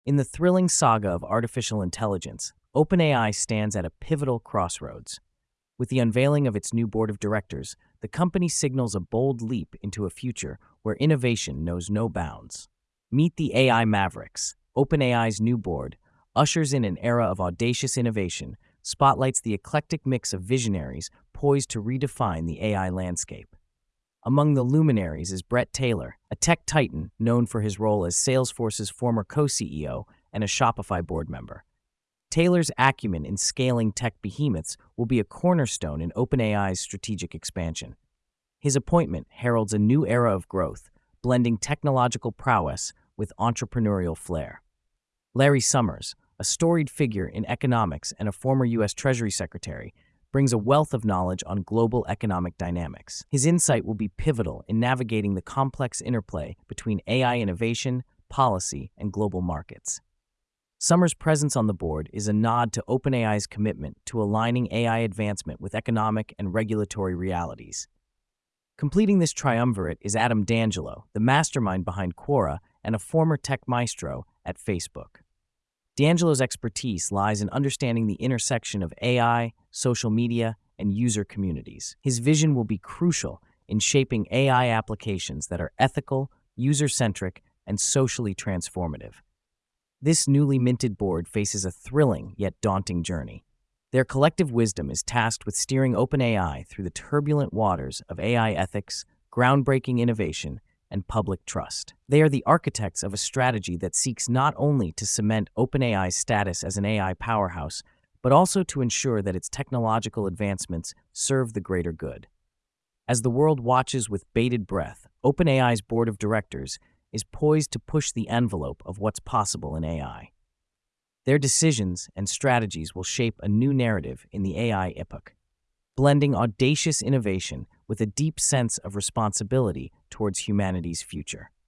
In the thrilling saga of artificial intelligence, OpenAI stands at a pivotal crossroads. With the unveiling of its new board of directors, the company signals a bold leap into a future where innovation knows no bounds. Meet the AI Mavericks. OpenAI's new board ushers in an era of audacious innovation, spotlights the eclectic mix of visionaries poised to redefine the AI landscape. Among the luminaries is Brett Taylor, a tech titan known for his role as Salesforce's former co-CEO and a Shopify board member. Taylor's acumen in scaling tech behemoths will be a cornerstone in OpenAI's strategic expansion. His appointment heralds a new era of growth, blending technological prowess with entrepreneurial flair. Larry Summers, a storied figure in economics and a former U.S. Treasury Secretary, brings a wealth of knowledge on global economic dynamics. His insight will be pivotal in navigating the complex interplay between AI innovation, policy, and global markets. Summers' presence on the board is a nod to OpenAI's commitment to aligning AI advancement with economic and regulatory realities. Completing this triumvirate is Adam D'Angelo, the mastermind behind Quora and a former tech maestro at Facebook. D'Angelo's expertise lies in understanding the intersection of AI, social media, and user communities. His vision will be crucial in shaping AI applications that are ethical, user-centric, and socially transformative. This newly minted board faces a thrilling yet daunting journey. Their collective wisdom is tasked with steering OpenAI through the turbulent waters of AI ethics, groundbreaking innovation, and public trust. They are the architects of a strategy that seeks not only to cement OpenAI's status as an AI powerhouse, but also to ensure that its technological advancements serve the greater good. As the world watches with bated breath, OpenAI's board of directors is poised to push the envelope of what's possible in AI. Their decisions and strategies will shape a new narrative in the AI epoch, blending audacious innovation with a deep sense of responsibility towards humanity's future.